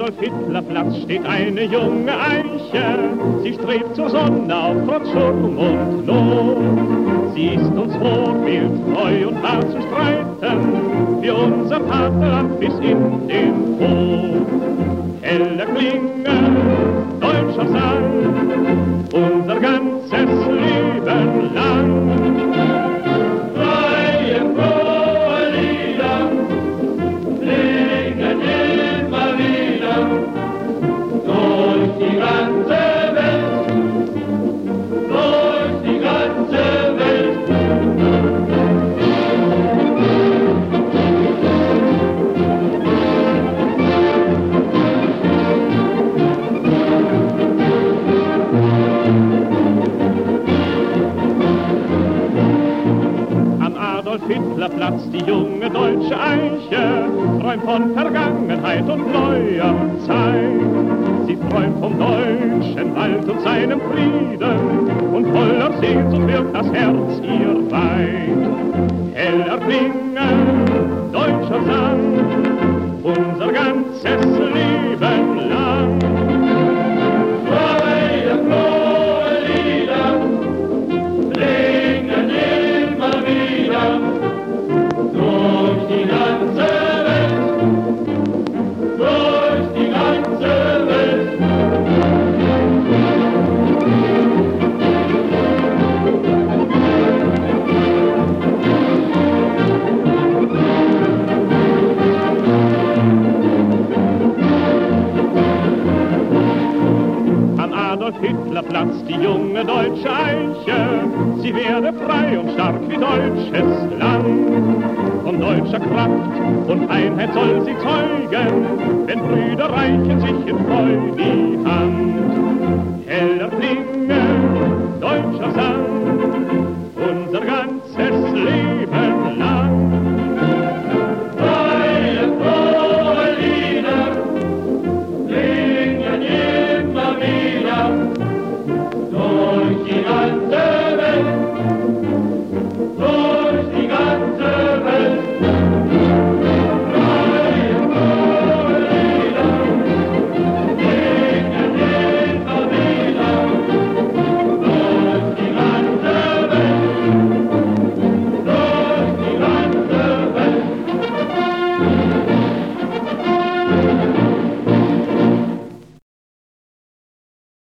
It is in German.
Adolf-Hitler-Platz steht eine junge Eiche. Sie strebt zur Sonne auf trotz Sturm und Not. Sie ist uns Vorbild, treu und hart zu streiten, für unser Vaterland bis in den Tod. Heller Klinge, deutscher Sang, unser ganzes Leben lang. Freie, frohe Lieder klingen immer wieder durch die ganze Welt, durch die ganze Welt. Adolf-Hitler-Platz, die junge deutsche Eiche, träumt von Vergangenheit und neuer Zeit. Sie träumt vom deutschen Wald und seinem Frieden, und voller Sehnsucht wird das Herz ihr weit. Heller klingen, deutscher Sang, unser ganzes Leben lang. Freie, frohe Lieder klingen immer wieder durch die ganze Welt, durch die ganze Welt. Am Adolf-Hitler-Platz die junge deutsche Eiche, sie werde frei und stark wie deutsches Land. Von deutscher Kraft und Einheit soll sie zeugen, wenn Brüder reichen sich in Freude die Hand.